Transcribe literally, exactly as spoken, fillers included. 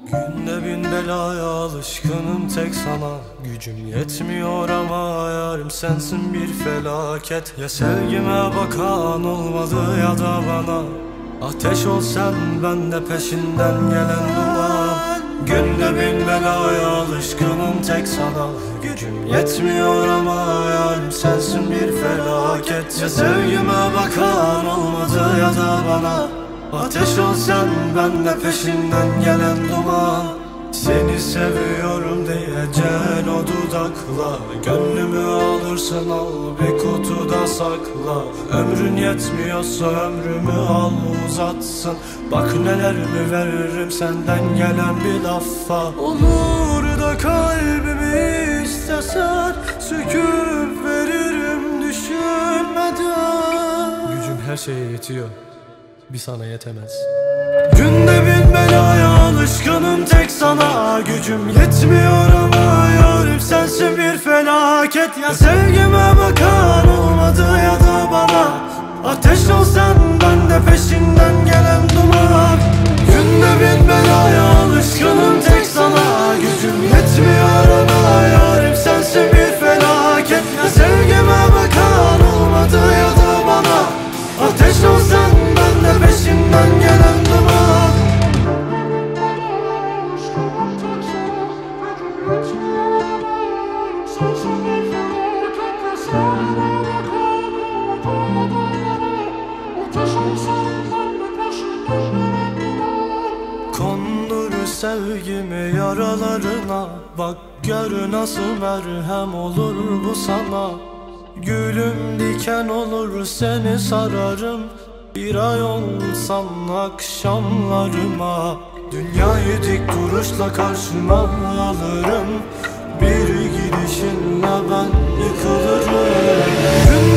Günde bin belaya alışkınım tek sana. Gücüm yetmiyor ama yarım sensin bir felaket. Ya sevgime bakan olmadı ya da bana ateş ol sen, ben de peşinden gelen duman. Günde bin belaya alışkınım tek sana. Gücüm yetmiyor ama yarım sensin bir felaket. Ya sevgime bakan olmadı ya da bana ateş ol sen, ben de peşinden gelen duman. Seni seviyorum diyeceksin o dudakla. Gönlümü alırsan al bir kutuda sakla. Ömrün yetmiyorsa ömrümü al uzatsın. Bak neler mi veririm senden gelen bir lafa. Olur da kalbimi istesen söküp veririm düşünmeden. Gücüm her şeye yetiyor, bir sana yetemez. Günde bin belaya alışkınım tek sana. Gücüm yetmiyor ama yarım sensin bir felaket. Ya sevgime bakan olmadı ya da bana ateş ol sen, ben de peşinden gelen duman. Günde bin belaya alışkınım tek sana. Gücüm yetmiyor ama yarım sensin bir felaket. Ya sevgime bakan olmadı ya da bana ateş ol sen, ben de peşinden gelen duman. Kondur sevgimi yaralarına, bak gör nasıl merhem olur bu sana. Gülüm diken olur seni sararım. Bir ay olsan akşamlarıma. Dünyayı dik duruşla karşıma alırım. Bir gidişinle ben yıkılırım.